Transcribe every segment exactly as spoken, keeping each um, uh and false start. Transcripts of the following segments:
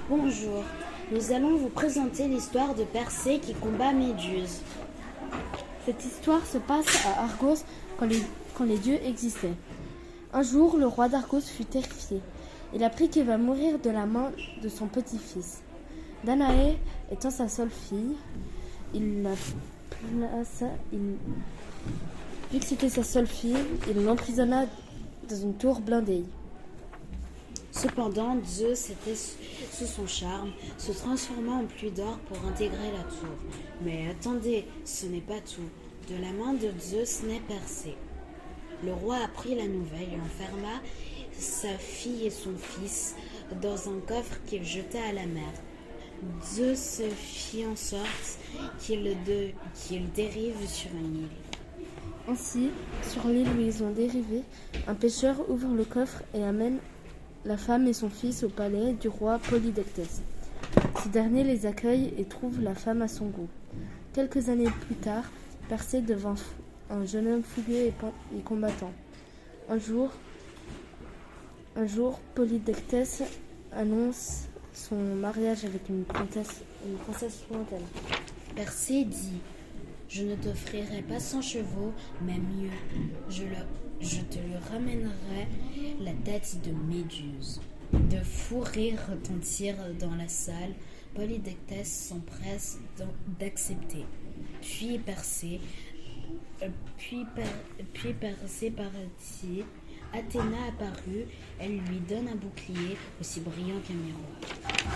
Bonjour, nous allons vous présenter l'histoire de Persée qui combat Méduse. Cette histoire se passe à Argos quand les, quand les dieux existaient. Un jour, le roi d'Argos fut terrifié. Il apprit qu'il va mourir de la main de son petit-fils. Danaé étant sa seule fille, il la plaça. Il... Vu que c'était sa seule fille, il l'emprisonna dans une tour blindée. Cependant, Zeus était sous son charme, se transforma en pluie d'or pour intégrer la tour. Mais attendez, ce n'est pas tout. De la main de Zeus naît Persée. Le roi apprit la nouvelle et enferma sa fille et son fils dans un coffre qu'il jeta à la mer. Zeus fit en sorte qu'ils de, qu'ils dérivent sur une île. Ainsi, sur l'île où ils ont dérivé, un pêcheur ouvre le coffre et amène la femme et son fils au palais du roi Polydectès. Ce dernier les accueille et trouve la femme à son goût. Quelques années plus tard, Persée devint un jeune homme fougueux et, et combattant. Un jour, un jour, Polydectès annonce son mariage avec une princesse, une princesse lointaine. Persée dit: je ne t'offrirai pas cent chevaux, mais mieux, je, le, je te lui ramènerai la tête de Méduse. De fous rires retentirent dans la salle. Polydectès s'empresse d'accepter. Puis Persée, euh, puis, per, puis Persée partit. Athéna apparut, elle lui donne un bouclier aussi brillant qu'un miroir.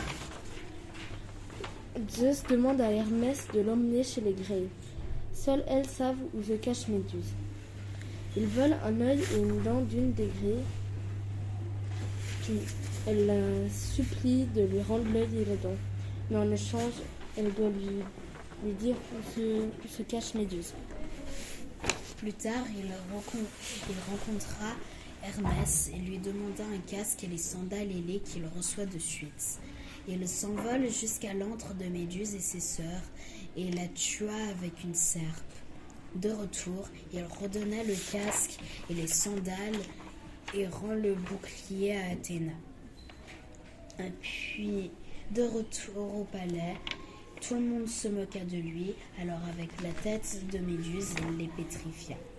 Zeus demande à Hermès de l'emmener chez les Gréés. Seules elles savent où se cache Méduse. Ils volent un œil et une dent d'une des Gréées. Puis elle la supplie de lui rendre l'œil et la dent. Mais en échange, elle doit lui, lui dire où se, où se cache Méduse. Plus tard, il, rencontre, il rencontra Hermès et lui demanda un casque et les sandales ailées qu'il reçoit de suite. Il s'envole jusqu'à l'antre de Méduse et ses sœurs et la tua avec une serpe. De retour, il redonna le casque et les sandales et rend le bouclier à Athéna. Puis, de retour au palais, tout le monde se moqua de lui, alors avec la tête de Méduse, il les pétrifia.